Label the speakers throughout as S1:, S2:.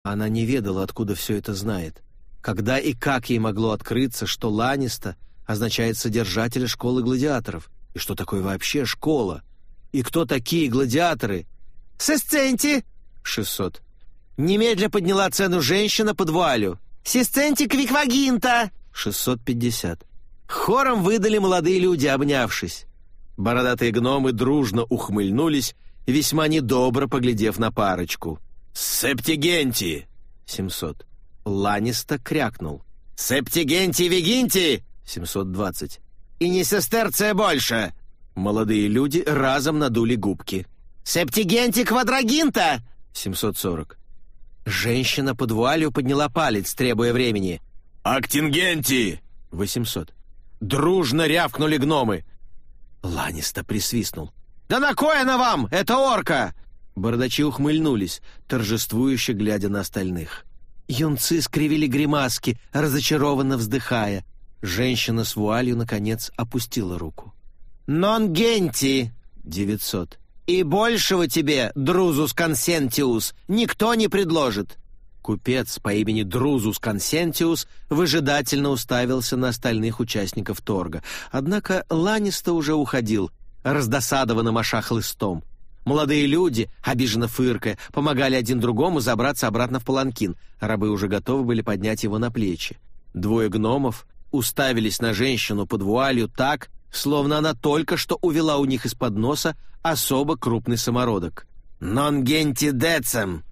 S1: Она не ведала, откуда все это знает. Когда и как ей могло открыться, что Ланиста означает содержателя школы гладиаторов? И что такое вообще школа? И кто такие гладиаторы? «Сесценти!» 600. Немедля подняла цену женщина под вуалью. «Сесценти квиквагинта!» 650. Хором выдали молодые люди, обнявшись. Бородатые гномы дружно ухмыльнулись, весьма недобро поглядев на парочку. «Септигенти!» 700. Ланиста крякнул. «Септигенти вегинти!» 720. «И не сестерция больше!» Молодые люди разом надули губки. «Септигенти квадрагинта!» 740. Женщина под вуалью подняла палец, требуя времени. «Актингенти!» 800. Дружно рявкнули гномы. Ланиста присвистнул. «Да на кой она вам, эта орка?» Бородачи ухмыльнулись, торжествующе глядя на остальных. Юнцы скривили гримаски, разочарованно вздыхая. Женщина с вуалью, наконец, опустила руку. «Нон генти!» 900. «И большего тебе, Друзус Консентиус, никто не предложит!» Купец по имени Друзус Консентиус выжидательно уставился на остальных участников торга. Однако Ланиста уже уходил, раздосадованно маша хлыстом. Молодые люди, обиженно фыркая, помогали один другому забраться обратно в паланкин. Рабы уже готовы были поднять его на плечи. Двое гномов уставились на женщину под вуалью так, словно она только что увела у них из-под носа особо крупный самородок. «Нон генти децем!»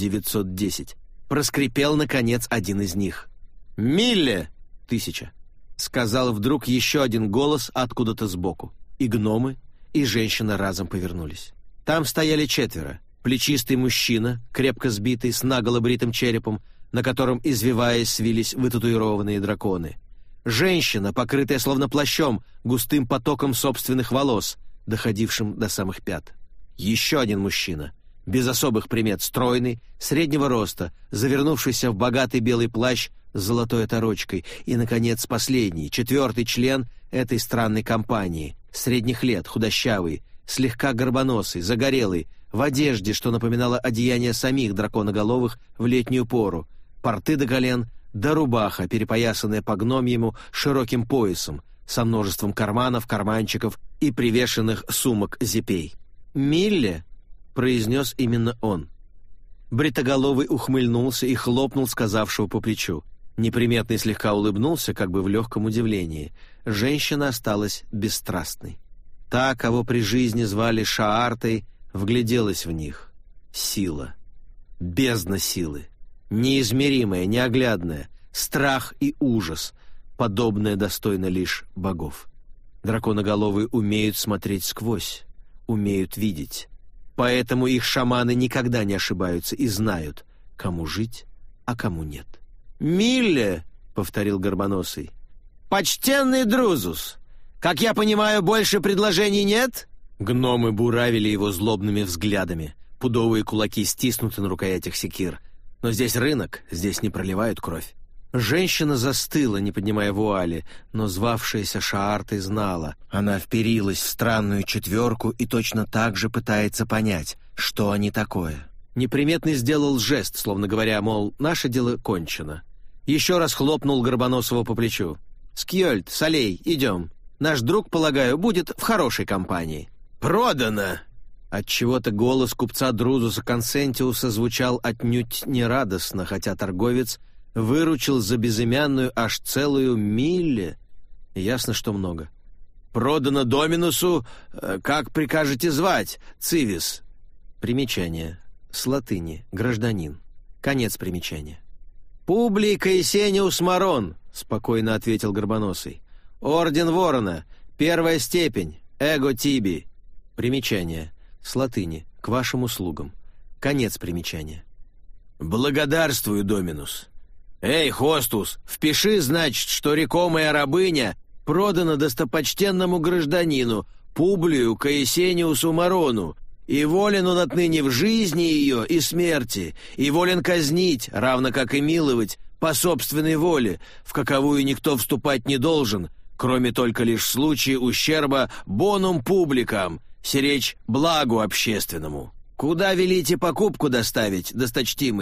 S1: 910. Проскрипел, наконец, один из них. «Милле!» 1000. Сказал вдруг еще один голос откуда-то сбоку. И гномы, и женщина разом повернулись. Там стояли 4. Плечистый мужчина, крепко сбитый, с наголо бритым черепом, на котором, извиваясь, свились вытатуированные драконы. Женщина, покрытая словно плащом, густым потоком собственных волос, доходившим до самых пят. Еще один мужчина, без особых примет, стройный, среднего роста, завернувшийся в богатый белый плащ с золотой оторочкой. И, наконец, последний, 4-й член этой странной компании, средних лет, худощавый, слегка горбоносый, загорелый, в одежде, что напоминало одеяние самих драконоголовых в летнюю пору, порты до колен, да рубаха, перепоясанная по гномьему широким поясом, со множеством карманов, карманчиков и привешенных сумок-зипей. «Милле?» — произнес именно он. Бритоголовый ухмыльнулся и хлопнул сказавшего по плечу. Неприметный слегка улыбнулся, как бы в легком удивлении. Женщина осталась бесстрастной. Та, кого при жизни звали Шаартой, вгляделась в них. Сила. Бездна силы. Неизмеримая, неоглядная. Страх и ужас. Подобное достойно лишь богов. Драконоголовые умеют смотреть сквозь, умеют видеть. Поэтому их шаманы никогда не ошибаются и знают, кому жить, а кому нет. «Милле!» — повторил Горбоносый. «Почтенный Друзус! Как я понимаю, больше предложений нет?» Гномы буравили его злобными взглядами. Пудовые кулаки стиснуты на рукоятях секир. Но здесь рынок, здесь не проливают кровь. Женщина застыла, не поднимая вуали, но звавшаяся Шаартой знала. Она вперилась в странную 4 и точно так же пытается понять, что они такое. Неприметный сделал жест, словно говоря, мол, наше дело кончено. Еще раз хлопнул Горбоносова по плечу. «Скьёльд, Солей, идем. Наш друг, полагаю, будет в хорошей компании». «Продано!» Отчего-то голос купца Друзуса Консентиуса звучал отнюдь нерадостно, хотя торговец выручил за безымянную аж целую милле. Ясно, что много. «Продано Доминусу, как прикажете звать, Цивис?» Примечание. С латыни. Гражданин. Конец примечания. «Публий Каесениус Марон», — спокойно ответил Горбоносый. «Орден Ворона. 1-я степень. Эго Тиби». Примечание. С латыни. К вашим услугам. Конец примечания. «Благодарствую, Доминус. Эй, Хостус, впиши, значит, что рекомая рабыня продана достопочтенному гражданину Публию Каесениусу Марону, и волен он отныне в жизни ее и смерти, и волен казнить, равно как и миловать, по собственной воле, в каковую никто вступать не должен, кроме только лишь в случае ущерба бонум публикам, сиречь благу общественному. Куда велите покупку доставить, досточтимый?»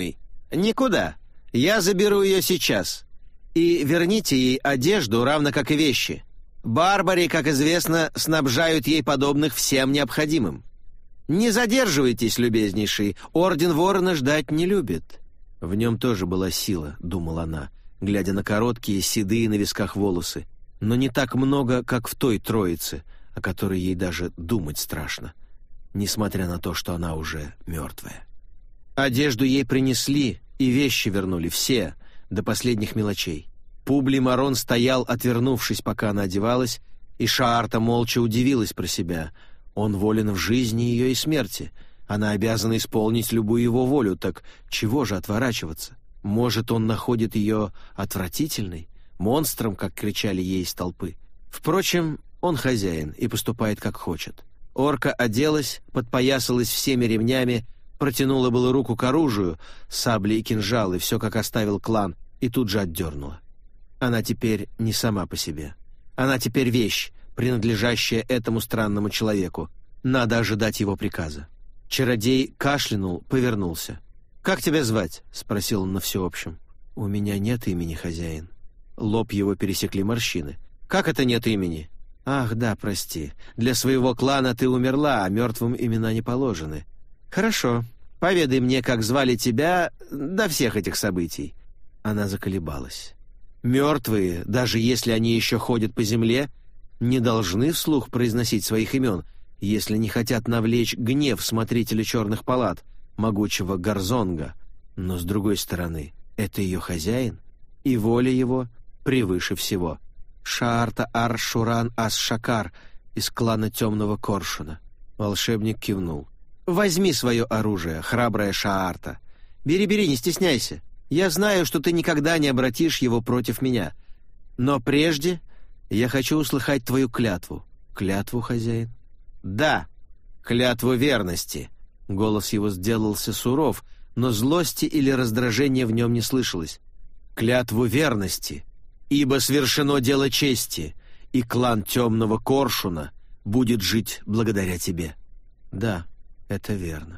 S1: «Никуда. Я заберу ее сейчас. И верните ей одежду, равно как и вещи. Барбари, как известно, снабжают ей подобных всем необходимым. Не задерживайтесь, любезнейший, Орден Ворона ждать не любит». В нем тоже была сила, думала она, глядя на короткие, седые на висках волосы, но не так много, как в той троице, о которой ей даже думать страшно, несмотря на то, что она уже мертвая. Одежду ей принесли, и вещи вернули все, до последних мелочей. Публий Марон стоял, отвернувшись, пока она одевалась, и Шаарта молча удивилась про себя. Он волен в жизни ее и смерти. Она обязана исполнить любую его волю, так чего же отворачиваться? Может, он находит ее отвратительной, монстром, как кричали ей из толпы. Впрочем, он хозяин и поступает как хочет. Орка оделась, подпоясалась всеми ремнями, протянула было руку к оружию, сабли и кинжалы, все как оставил клан, и тут же отдернула. Она теперь не сама по себе. Она теперь вещь, принадлежащая этому странному человеку. Надо ожидать его приказа. Чародей кашлянул, повернулся. «Как тебя звать?» — спросил он на всеобщем. «У меня нет имени, хозяин». Лоб его пересекли морщины. «Как это нет имени?» «Ах, да, прости. Для своего клана ты умерла, а мертвым имена не положены». «Хорошо. Поведай мне, как звали тебя до всех этих событий». Она заколебалась. «Мертвые, даже если они еще ходят по земле, не должны вслух произносить своих имен, если не хотят навлечь гнев смотрителя черных палат, могучего Гарзонга. Но, с другой стороны, это ее хозяин, и воля его превыше всего. Шаарта Ар-Шуран Ас-Шакар из клана Темного Коршуна». Волшебник кивнул. «Возьми свое оружие, храбрая Шаарта. Бери, не стесняйся. Я знаю, что ты никогда не обратишь его против меня. Но прежде я хочу услыхать твою клятву». «Клятву, хозяин?» «Да, клятву верности». Голос его сделался суров, но злости или раздражения в нем не слышалось. «Клятву верности, ибо свершено дело чести, и клан Темного Коршуна будет жить благодаря тебе». «Да, это верно.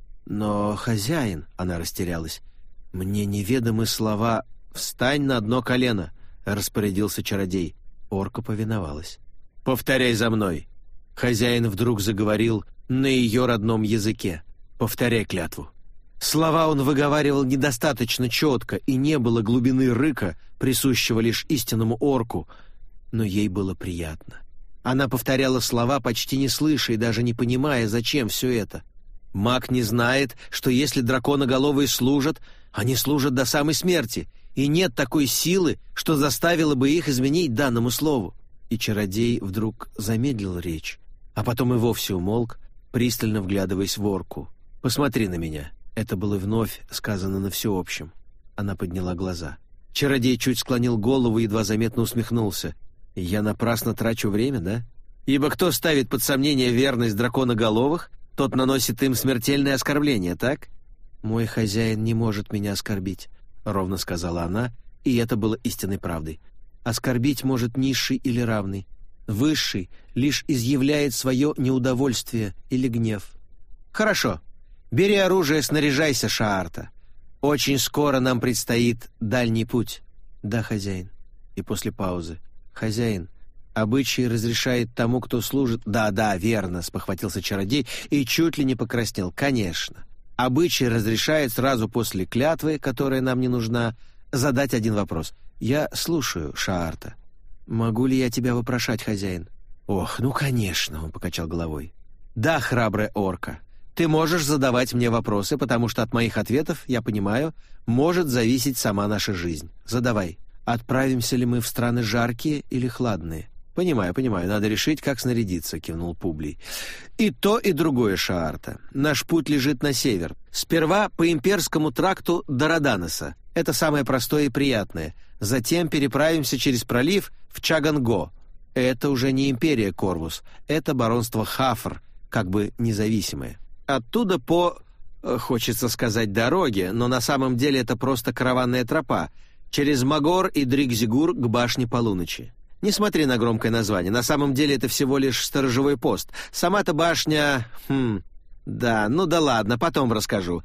S1: Но, хозяин», — она растерялась, — «мне неведомы слова «встань на одно колено», — распорядился чародей. Орка повиновалась. «Повторяй за мной». Хозяин вдруг заговорил на ее родном языке. «Повторяй клятву». Слова он выговаривал недостаточно четко, и не было глубины рыка, присущего лишь истинному орку, но ей было приятно. Она повторяла слова, почти не слыша и даже не понимая, зачем все это. Маг не знает, что если драконоголовые служат, они служат до самой смерти, и нет такой силы, что заставило бы их изменить данному слову. И чародей вдруг замедлил речь, а потом и вовсе умолк, пристально вглядываясь в орку. «Посмотри на меня». Это было вновь сказано на всеобщем. Она подняла глаза. Чародей чуть склонил голову и едва заметно усмехнулся. «Я напрасно трачу время, да? Ибо кто ставит под сомнение верность драконоголовых, тот наносит им смертельное оскорбление, так?» «Мой хозяин не может меня оскорбить», — ровно сказала она, и это было истинной правдой. «Оскорбить может низший или равный. Высший лишь изъявляет свое неудовольствие или гнев». «Хорошо. Бери оружие, снаряжайся, Шаарта. Очень скоро нам предстоит дальний путь». «Да, хозяин». И после паузы. «Хозяин, обычай разрешает тому, кто служит...» «Да, верно», — спохватился чародей и чуть ли не покраснел. «Конечно. Обычай разрешает сразу после клятвы, которая нам не нужна, задать один вопрос. Я слушаю, Шаарта». «Могу ли я тебя вопрошать, хозяин?» «Ох, ну, конечно», — он покачал головой. «Да, храбрая орка. Ты можешь задавать мне вопросы, потому что от моих ответов, я понимаю, может зависеть сама наша жизнь. Задавай. Отправимся ли мы в страны жаркие или хладные?» «Понимаю, надо решить, как снарядиться», — кивнул Публий. «И то, и другое, Шаарта. Наш путь лежит на север. Сперва по имперскому тракту до Роданоса. Это самое простое и приятное. Затем переправимся через пролив в Чаганго. Это уже не империя Корвус, это баронство Хафр, как бы независимое. Оттуда по, хочется сказать, дороге, но на самом деле это просто караванная тропа, через Магор и Дригзигур к башне Полуночи. Не смотри на громкое название, на самом деле это всего лишь сторожевой пост. Сама-то башня... да ладно, потом расскажу.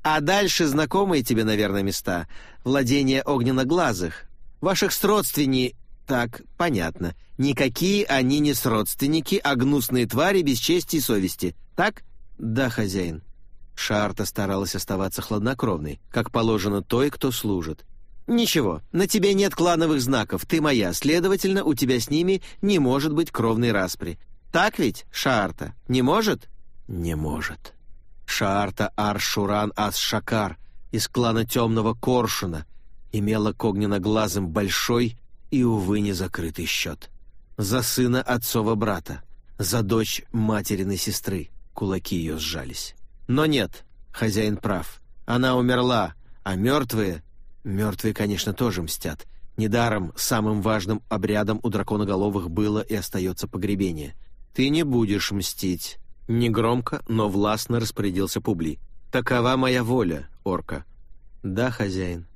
S1: А дальше знакомые тебе, наверное, места. Владение огненноглазых. Ваших сродственни... Так, понятно. Никакие они не сродственники, а гнусные твари без чести и совести. Так? Да, хозяин. Шаарта старалась оставаться хладнокровной, как положено той, кто служит. «Ничего, на тебе нет клановых знаков, ты моя, следовательно, у тебя с ними не может быть кровной распри. Так ведь, Шаарта, не может?» «Не может». Шаарта Ар-Шуран Ас-Шакар из клана Темного Коршуна имела к огненноглазым большой и, увы, незакрытый счет. За сына отцова брата, за дочь материной сестры. Кулаки ее сжались. Но нет, хозяин прав. Она умерла, а мертвые... Мертвые, конечно, тоже мстят. Недаром самым важным обрядом у драконоголовых было и остается погребение. «Ты не будешь мстить», — негромко, но властно распорядился Публий. «Такова моя воля, орка». «Да, хозяин».